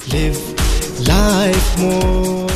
Live life more.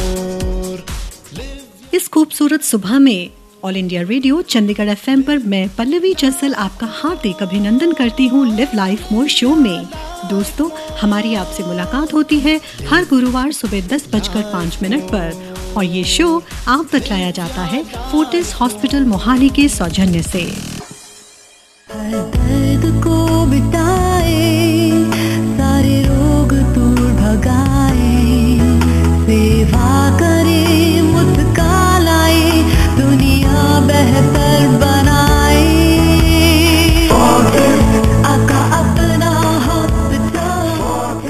इस खूबसूरत सुबह में all India radio Chandigarh FM पर मैं पल्लवी जसल आपका हार्दिक अभिनंदन करती हूँ लिव लाइफ मोर शो में। दोस्तों, हमारी आपसे मुलाकात होती है हर गुरुवार सुबह 10:05 पर और ये शो आप तक लाया जाता है फोर्टिस हॉस्पिटल मोहाली के सौजन्य से। हर दर्द को बिताए, सारे रोग दूर भगाए, सेवा करे मुस्कालाए, दुनिया बेहतर बनाए। आका अपना हॉस्पिटल।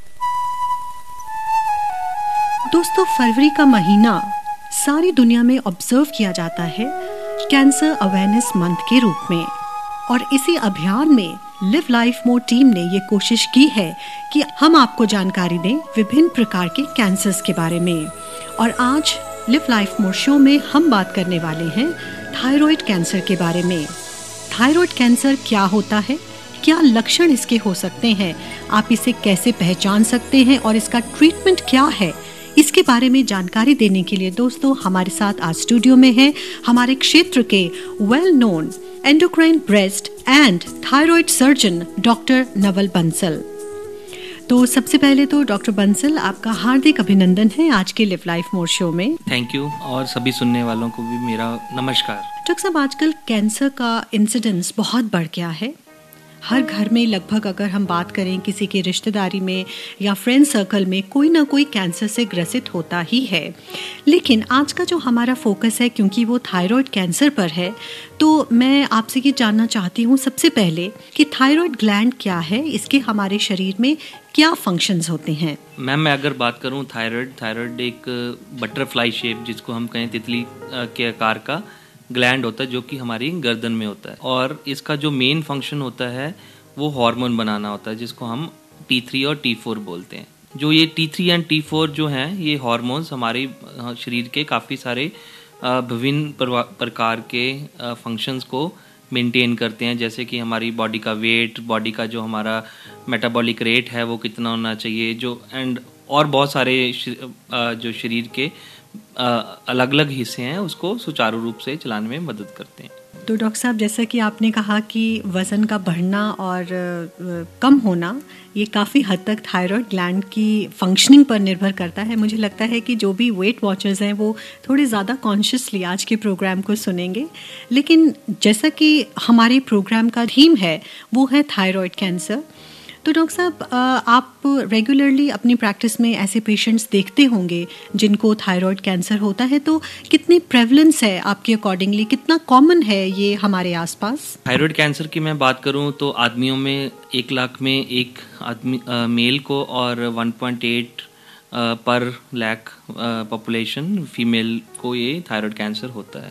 दोस्तों, फरवरी का महीना सारी दुनिया में ऑब्जर्व किया जाता है कैंसर अवेयरनेस मंथ के रूप में और इसी अभियान में लिव लाइफ मोर टीम ने ये कोशिश की है कि हम आपको जानकारी दें विभिन्न प्रकार के कैंसर्स के बारे में। और आज लिव लाइफ मोर शो में हम बात करने वाले हैं थायराइड कैंसर के बारे में। थायराइड कैंसर क्या होता है, क्या लक्षण इसके हो सकते हैं, आप इसे कैसे पहचान सकते हैं और इसका ट्रीटमेंट क्या है, इसके बारे में जानकारी देने के लिए दोस्तों हमारे साथ आज स्टूडियो में हैं हमारे क्षेत्र के well known endocrine breast and thyroid surgeon doctor Naval Bansal. तो सबसे पहले तो डॉक्टर बंसल, आपका हार्दिक अभिनंदन है आज के लिव लाइफ मोर शो में। थैंक यू, और सभी सुनने वालों को भी मेरा नमस्कार। डॉक्टर साहब, आजकल कैंसर का इंसिडेंस बहुत बढ़ गया है। हर घर में लगभग अगर हम बात करें किसी के रिश्तेदारी में या फ्रेंड सर्कल में कोई ना कोई कैंसर से ग्रसित होता ही है। लेकिन आज का जो हमारा फोकस है, क्योंकि वो थायराइड कैंसर पर है, तो मैं आपसे ये जानना चाहती हूँ सबसे पहले कि थायराइड ग्लैंड क्या है, इसके हमारे शरीर में क्या फंक्शंस होते हैं। मैम, मैं अगर बात करूँ थायराइड एक बटरफ्लाई शेप, जिसको हम कहें तितली के आकार का ग्लैंड होता है, जो कि हमारी गर्दन में होता है। और इसका जो मेन फंक्शन होता है वो हार्मोन बनाना होता है, जिसको हम T3 और T4 बोलते हैं। जो ये T3 एंड T4 जो हैं, ये हार्मोन्स हमारे शरीर के काफ़ी सारे विभिन्न प्रकार के फंक्शंस को मेंटेन करते हैं, जैसे कि हमारी बॉडी का वेट, बॉडी का जो हमारा मेटाबॉलिक रेट है वो कितना होना चाहिए, जो एंड और बहुत सारे जो शरीर के अलग अलग हिस्से हैं उसको सुचारू रूप से चलाने में मदद करते हैं। तो डॉक्टर साहब, जैसा कि आपने कहा कि वज़न का बढ़ना और कम होना ये काफ़ी हद तक थायराइड ग्लैंड की फंक्शनिंग पर निर्भर करता है। मुझे लगता है कि जो भी वेट वॉचर्स हैं वो थोड़े ज़्यादा कॉन्शियसली आज के प्रोग्राम को सुनेंगे। लेकिन जैसा कि हमारे प्रोग्राम का थीम है वो है थायराइड कैंसर, तो डॉक्टर साहब, आप रेगुलरली अपनी प्रैक्टिस में ऐसे पेशेंट्स देखते होंगे जिनको थायराइड कैंसर होता है, तो कितनी प्रेवलेंस है आपके अकॉर्डिंगली, कितना कॉमन है ये हमारे आसपास? थायराइड कैंसर की मैं बात करूं तो आदमियों में 1 लाख में एक आदमी मेल को और 1.8 पर लाख पॉपुलेशन फीमेल को ये थायराइड कैंसर होता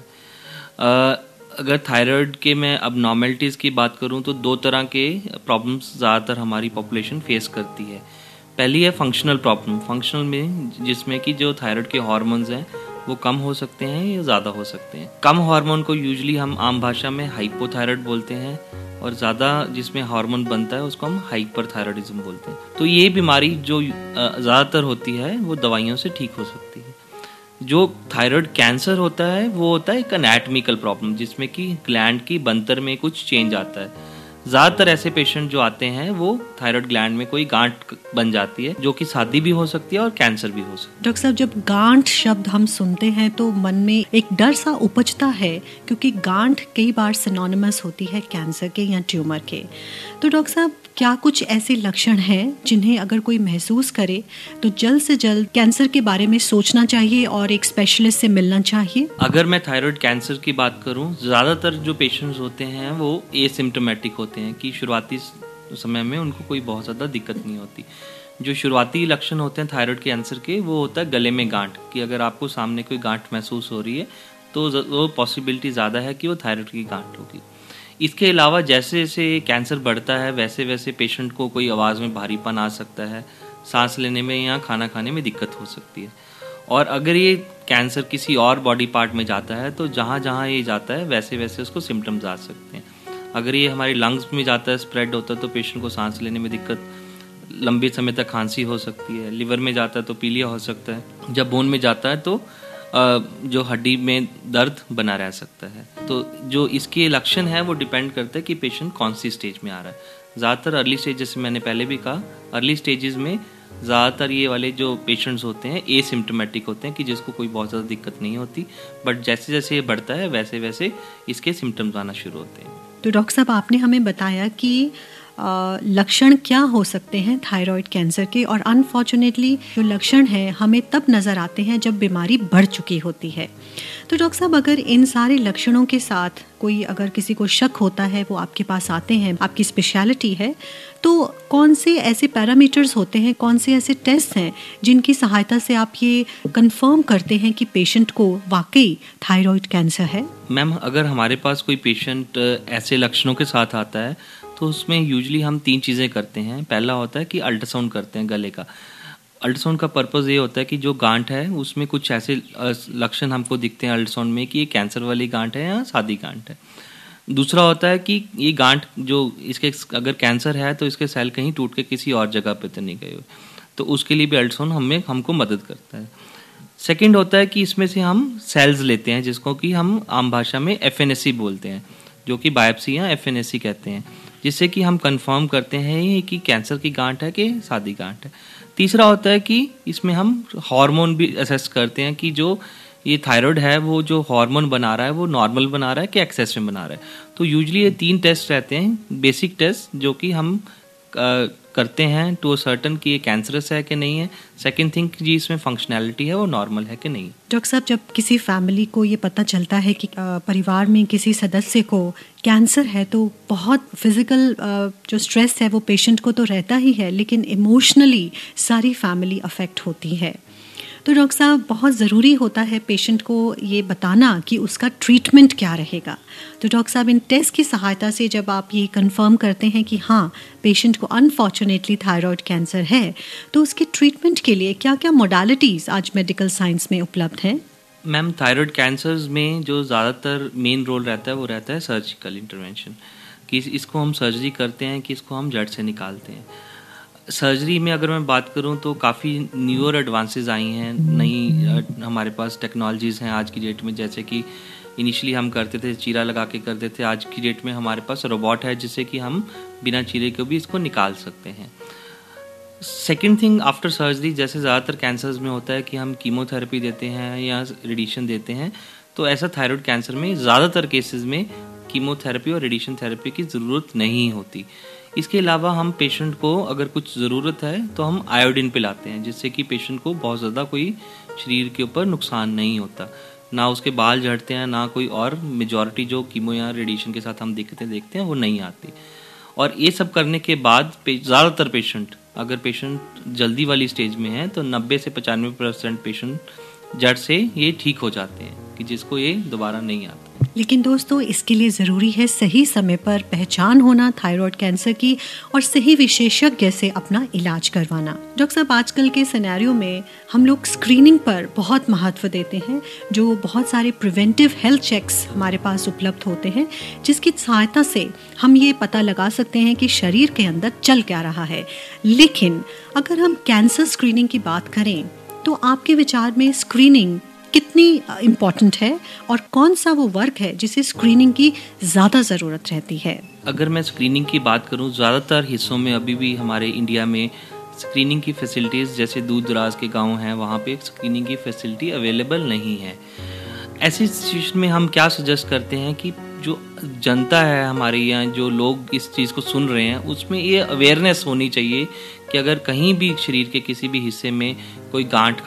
है। अगर थायराइड के मैं अब नॉर्मेलिटीज़ की बात करूं तो 2 तरह के प्रॉब्लम्स ज़्यादातर हमारी पॉपुलेशन फेस करती है। पहली है फंक्शनल प्रॉब्लम, फंक्शनल में जिसमें कि जो थायराइड के हार्मोन्स हैं वो कम हो सकते हैं या ज़्यादा हो सकते हैं। कम हार्मोन को यूजुअली हम आम भाषा में हाइपोथायराइड बोलते हैं और ज़्यादा जिसमें हार्मोन बनता है उसको हम हाइपरथायराइडिज्म बोलते हैं। तो ये बीमारी जो ज़्यादातर होती है वो दवाइयों से ठीक हो सकती है। जो थायराइड कैंसर होता है वो होता है एक एनाटॉमिकल प्रॉब्लम, जिसमें कि ग्लैंड की बनतर में कुछ चेंज आता है। ज़्यादातर ऐसे पेशेंट जो आते हैं वो थायराइड ग्लैंड में कोई गांठ बन जाती है, जो कि सादी भी हो सकती है और कैंसर भी हो सकती है। डॉक्टर साहब, जब गांठ शब्द हम सुनते हैं तो मन में एक डर सा उपजता है, क्योंकि गांठ कई बार सिनोनिमस होती है कैंसर के या ट्यूमर के। तो डॉक्टर साहब, क्या कुछ ऐसे लक्षण हैं जिन्हें अगर कोई महसूस करे तो जल्द से जल्द कैंसर के बारे में सोचना चाहिए और एक स्पेशलिस्ट से मिलना चाहिए? अगर मैं थायराइड कैंसर की बात करूं, ज़्यादातर जो पेशेंट्स होते हैं वो एसिम्प्टोमेटिक होते हैं कि शुरुआती समय में उनको कोई बहुत ज़्यादा दिक्कत नहीं होती। जो शुरुआती लक्षण होते हैं थायराइड कैंसर के वो होता है गले में गांठ, कि अगर आपको सामने कोई गांठ महसूस हो रही है तो वो पॉसिबिलिटी ज़्यादा है कि वो थायराइड की गांठ होगी। इसके अलावा जैसे जैसे कैंसर बढ़ता है वैसे वैसे पेशेंट को कोई आवाज़ में भारीपन आ सकता है, सांस लेने में या खाना खाने में दिक्कत हो सकती है। और अगर ये कैंसर किसी और बॉडी पार्ट में जाता है तो जहाँ जहाँ ये जाता है वैसे वैसे उसको सिम्टम्स आ सकते हैं। अगर ये हमारे लंग्स में जाता है, स्प्रेड होता है, तो पेशेंट को सांस लेने में दिक्कत लंबे समय तक खांसी हो सकती है, लिवर में जाता है तो पीलिया हो सकता है, जब बोन में जाता है तो जो हड्डी में दर्द बना रह सकता है। तो जो इसके लक्षण है वो डिपेंड करता है कि पेशेंट कौन सी स्टेज में आ रहा है। ज़्यादातर अर्ली स्टेज, जैसे मैंने पहले भी कहा, अर्ली स्टेजेस में ज़्यादातर ये वाले जो पेशेंट्स होते हैं एसिम्प्टोमेटिक होते हैं कि जिसको कोई बहुत ज़्यादा दिक्कत नहीं होती, बट जैसे जैसे ये बढ़ता है वैसे वैसे इसके सिम्टम्स आना शुरू होते हैं। तो डॉक्टर साहब, आपने हमें बताया कि लक्षण क्या हो सकते हैं थायराइड कैंसर के, और अनफॉर्चुनेटली जो लक्षण हैं हमें तब नज़र आते हैं जब बीमारी बढ़ चुकी होती है। तो डॉक्टर साहब, अगर इन सारे लक्षणों के साथ कोई, अगर किसी को शक होता है, वो आपके पास आते हैं, आपकी स्पेशलिटी है, तो कौन से ऐसे पैरामीटर्स होते हैं, कौन से ऐसे टेस्ट हैं जिनकी सहायता से आप ये कंफर्म करते हैं कि पेशेंट को वाकई थायराइड कैंसर है? मैम, अगर हमारे पास कोई पेशेंट ऐसे लक्षणों के साथ आता है तो उसमें यूजुअली हम 3 चीज़ें करते हैं। पहला होता है कि अल्ट्रासाउंड करते हैं गले का। अल्ट्रासाउंड का पर्पज़ ये होता है कि जो गांठ है उसमें कुछ ऐसे लक्षण हमको दिखते हैं अल्ट्रासाउंड में कि ये कैंसर वाली गांठ है या सादी गांठ है। दूसरा होता है कि ये गांठ जो इसके अगर कैंसर है तो इसके सेल कहीं टूट के किसी और जगह पे तो नहीं गए हुए, तो उसके लिए भी अल्ट्रासाउंड हमको मदद करता है। सेकेंड होता है कि इसमें से हम सेल्स लेते हैं जिसको कि हम आम भाषा में FNAC बोलते हैं, जो कि बायोप्सी या FNAC कहते हैं, जिससे कि हम कंफर्म करते हैं कि कैंसर की गांठ है कि सादी गांठ है। तीसरा होता है कि इसमें हम हार्मोन भी असेस करते हैं कि जो ये थायराइड है वो जो हार्मोन बना रहा है वो नॉर्मल बना रहा है कि एक्सेस में बना रहा है। तो यूजुअली ये 3 टेस्ट रहते हैं, बेसिक टेस्ट, जो कि हम करते हैं टू अ सर्टन कि ये कैंसरस है कि नहीं है। सेकंड थिंग जी इसमें फंक्शनैलिटी है वो नॉर्मल है कि नहीं। डॉक्टर साहब, जब किसी फैमिली को ये पता चलता है कि परिवार में किसी सदस्य को कैंसर है तो बहुत फिजिकल जो स्ट्रेस है वो पेशेंट को तो रहता ही है, लेकिन इमोशनली सारी फैमिली अफेक्ट होती है। तो डॉक्टर साहब, बहुत ज़रूरी होता है पेशेंट को ये बताना कि उसका ट्रीटमेंट क्या रहेगा। तो डॉक्टर साहब, इन टेस्ट की सहायता से जब आप ये कंफर्म करते हैं कि हाँ पेशेंट को अनफॉर्चुनेटली थायराइड कैंसर है, तो उसके ट्रीटमेंट के लिए क्या क्या मोडालिटीज़ आज मेडिकल साइंस में उपलब्ध हैं? मैम, थायराइड कैंसर्स में जो ज़्यादातर मेन रोल रहता है वो रहता है सर्जिकल इंटरवेंशन, कि इसको हम सर्जरी करते हैं कि इसको हम जड़ से निकालते हैं। सर्जरी में अगर मैं बात करूं तो काफ़ी न्यूअर एडवांसेस आई हैं, नई हमारे पास टेक्नोलॉजीज़ हैं आज की डेट में। जैसे कि इनिशियली हम करते थे चीरा लगा के करते थे, आज की डेट में हमारे पास रोबोट है जिससे कि हम बिना चीरे के भी इसको निकाल सकते हैं। सेकेंड थिंग, आफ्टर सर्जरी जैसे ज़्यादातर कैंसर्स में होता है कि हम कीमोथेरेपी देते हैं या रेडिएशन देते हैं, तो ऐसा थायराइड कैंसर में ज़्यादातर केसेस में कीमोथेरेपी और रेडिएशन थेरेपी की ज़रूरत नहीं होती। इसके अलावा हम पेशेंट को अगर कुछ ज़रूरत है तो हम आयोडीन पिलाते हैं, जिससे कि पेशेंट को बहुत ज़्यादा कोई शरीर के ऊपर नुकसान नहीं होता, ना उसके बाल झड़ते हैं, ना कोई और मेजॉरिटी जो कीमो या रेडिएशन के साथ हम देखते हैं वो नहीं आती। और ये सब करने के बाद ज़्यादातर पेशेंट, अगर पेशेंट जल्दी वाली स्टेज में है तो 90 से 95% पेशेंट जड़ से ये ठीक हो जाते हैं कि जिसको ये दोबारा नहीं आता। लेकिन दोस्तों, इसके लिए ज़रूरी है सही समय पर पहचान होना थायराइड कैंसर की और सही विशेषज्ञ से अपना इलाज करवाना। डॉक्टर साहब, आजकल के सिनेरियो में हम लोग स्क्रीनिंग पर बहुत महत्व देते हैं, जो बहुत सारे प्रिवेंटिव हेल्थ चेक्स हमारे पास उपलब्ध होते हैं, जिसकी सहायता से हम ये पता लगा सकते हैं कि शरीर के अंदर चल क्या रहा है। लेकिन अगर हम कैंसर स्क्रीनिंग की बात करें तो आपके विचार में स्क्रीनिंग कितनी इम्पॉर्टेंट है और कौन सा वो वर्क है जिसे स्क्रीनिंग की ज़्यादा ज़रूरत रहती है? अगर मैं स्क्रीनिंग की बात करूं, ज़्यादातर हिस्सों में अभी भी हमारे इंडिया में स्क्रीनिंग की फैसिलिटीज़, जैसे दूर दराज के गांव हैं वहाँ पे स्क्रीनिंग की फैसिलिटी अवेलेबल नहीं है। ऐसी सिचुएशन में हम क्या सजेस्ट करते हैं कि जो जनता है हमारे यहाँ, जो लोग इस चीज़ को सुन रहे हैं, उसमें ये अवेयरनेस होनी चाहिए कि अगर कहीं भी शरीर के किसी भी हिस्से में कोई गांठ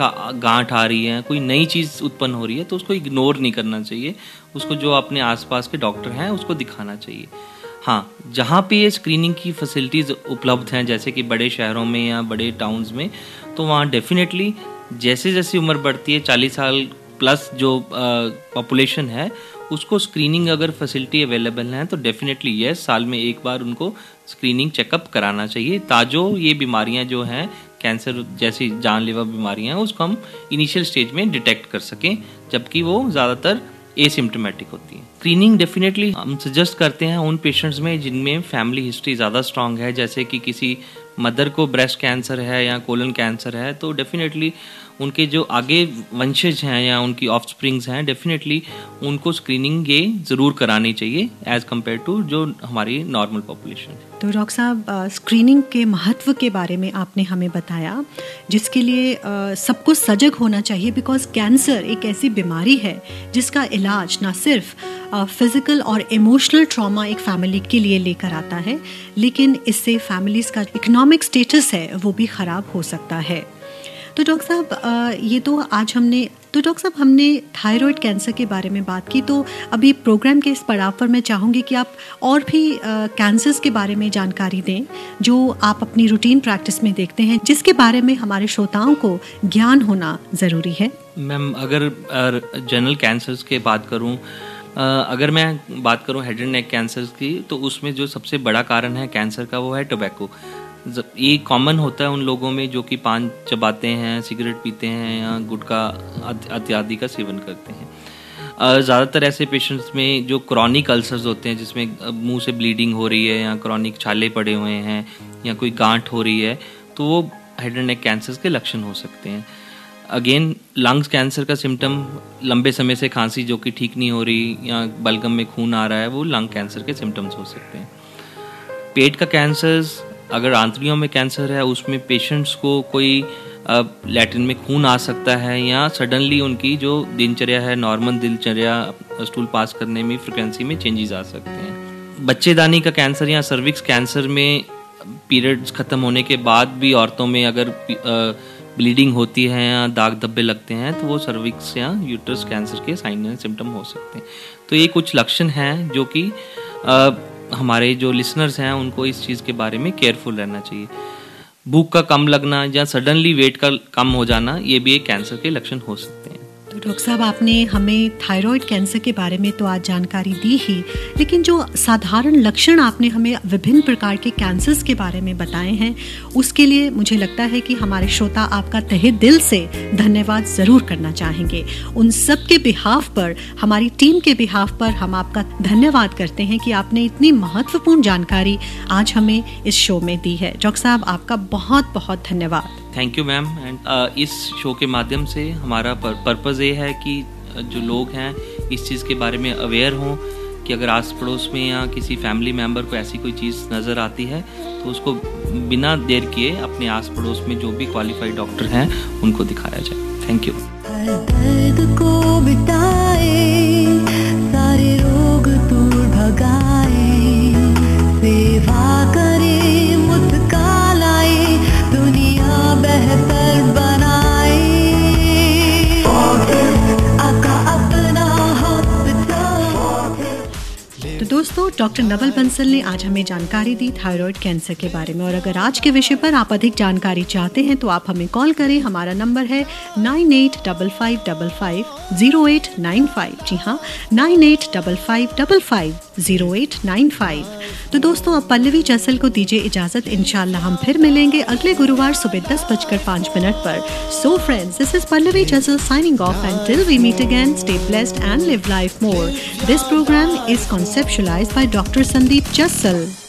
आ रही है, कोई नई चीज़ उत्पन्न हो रही है, तो उसको इग्नोर नहीं करना चाहिए। उसको जो अपने आसपास के डॉक्टर हैं उसको दिखाना चाहिए। हाँ, जहाँ पे ये स्क्रीनिंग की फैसिलिटीज़ उपलब्ध हैं, जैसे कि बड़े शहरों में या बड़े टाउन्स में, तो वहाँ डेफिनेटली जैसे जैसे उम्र बढ़ती है, 40 साल प्लस जो पॉपुलेशन है उसको स्क्रीनिंग अगर फैसिलिटी अवेलेबल है तो डेफिनेटली यस, साल में एक बार उनको स्क्रीनिंग चेकअप कराना चाहिए, ताजो ये बीमारियां जो हैं कैंसर जैसी जानलेवा बीमारियां हैं उसको हम इनिशियल स्टेज में डिटेक्ट कर सकें, जबकि वो ज़्यादातर एसिम्प्टोमेटिक होती है। स्क्रीनिंग डेफिनेटली हम सजेस्ट करते हैं उन पेशेंट्स में जिनमें फैमिली हिस्ट्री ज़्यादा स्ट्रांग है, जैसे कि किसी मदर को ब्रेस्ट कैंसर है या कोलन कैंसर है तो डेफिनेटली उनके जो आगे वंशज हैं या उनकी ऑफस्प्रिंग्स हैं डेफिनेटली उनको स्क्रीनिंग ये ज़रूर करानी चाहिए एज़ कम्पेयर टू जो हमारी नॉर्मल पॉपुलेशन है। तो डॉक्टर साहब, स्क्रीनिंग के महत्व के बारे में आपने हमें बताया, जिसके लिए सबको सजग होना चाहिए, बिकॉज कैंसर एक ऐसी बीमारी है जिसका इलाज ना सिर्फ फिजिकल और इमोशनल ट्रॉमा एक फैमिली के लिए लेकर आता है, लेकिन इससे फैमिलीज का इकोनॉमिक स्टेटस है वो भी ख़राब हो सकता है। तो डॉक्टर साहब हमने थायराइड कैंसर के बारे में बात की, तो अभी प्रोग्राम के इस पड़ाव पर मैं चाहूँगी कि आप और भी कैंसर्स के बारे में जानकारी दें जो आप अपनी रूटीन प्रैक्टिस में देखते हैं, जिसके बारे में हमारे श्रोताओं को ज्ञान होना ज़रूरी है। मैम, अगर जनरल कैंसर्स के बात करूँ, अगर मैं बात करूँ हेड एंड नेक कैंसर्स की, तो उसमें जो सबसे बड़ा कारण है कैंसर का वो है टोबैको। ये कॉमन होता है उन लोगों में जो कि पान चबाते हैं, सिगरेट पीते हैं या गुटखा इत्यादि का सेवन करते हैं। ज़्यादातर ऐसे पेशेंट्स में जो क्रॉनिक अल्सर्स होते हैं जिसमें मुंह से ब्लीडिंग हो रही है या क्रॉनिक छाले पड़े हुए हैं या कोई गांठ हो रही है, तो वो हेड एंड नेक कैंसर्स के लक्षण हो सकते हैं। अगेन लंग्स कैंसर का सिम्टम लंबे समय से खांसी जो कि ठीक नहीं हो रही या बलगम में खून आ रहा है, वो लंग कैंसर के सिम्टम्स हो सकते हैं। पेट का कैंसर्स, अगर आंतड़ियों में कैंसर है उसमें पेशेंट्स को कोई लैट्रिन में खून आ सकता है या सडनली उनकी जो दिनचर्या है, नॉर्मल दिनचर्या, स्टूल पास करने में फ्रिक्वेंसी में चेंजेस आ सकते हैं। बच्चेदानी का कैंसर या सर्विक्स कैंसर में पीरियड्स खत्म होने के बाद भी औरतों में अगर ब्लीडिंग होती है या दाग धब्बे लगते हैं तो वो सर्विक्स या यूट्रस कैंसर के साइन एंड सिम्टम हो सकते हैं। तो ये कुछ लक्षण हैं जो कि हमारे जो लिसनर्स हैं उनको इस चीज़ के बारे में केयरफुल रहना चाहिए। भूख का कम लगना या सडनली वेट का कम हो जाना, ये भी एक कैंसर के लक्षण हो सकते हैं। तो डॉक्टर साहब, आपने हमें थायराइड कैंसर के बारे में तो आज जानकारी दी ही, लेकिन जो साधारण लक्षण आपने हमें विभिन्न प्रकार के कैंसर्स के बारे में बताए हैं, उसके लिए मुझे लगता है कि हमारे श्रोता आपका तहे दिल से धन्यवाद ज़रूर करना चाहेंगे। उन सब के बिहाफ पर, हमारी टीम के बिहाफ पर हम आपका धन्यवाद करते हैं कि आपने इतनी महत्वपूर्ण जानकारी आज हमें इस शो में दी है। डॉक्टर साहब, आपका बहुत बहुत धन्यवाद। Thank you ma'am. एंड इस शो के माध्यम से हमारा पर्पज़ ये है कि जो लोग हैं इस चीज़ के बारे में अवेयर हों कि अगर आस पड़ोस में या किसी फैमिली मेम्बर को ऐसी कोई चीज़ नज़र आती है तो उसको बिना देर किए अपने आस पड़ोस में जो भी क्वालिफाइड डॉक्टर हैं उनको दिखाया जाए। Thank you. दर्द को बिताए, सारे रोग दूर भगाए, सेवा करे, मुस्काए, दुनिया बेहतर बनाए, आका अपना हॉस्पिटल। तो दोस्तों, डॉक्टर नवल बंसल ने आज हमें जानकारी दी थायराइड कैंसर के बारे में, और अगर आज के विषय पर आप अधिक जानकारी चाहते हैं तो आप हमें कॉल करें। हमारा नंबर है 9855550895। जी हाँ, 9855550895। तो दोस्तों, अब पल्लवी जसल को दीजिए इजाजत। इंशाल्लाह हम फिर मिलेंगे अगले गुरुवार सुबह 10:05 पर। So friends, this is Pallavi Jasal signing off, and till we meet again, stay blessed and live life more. This program is conceptualized by Dr. Sandeep Jassal.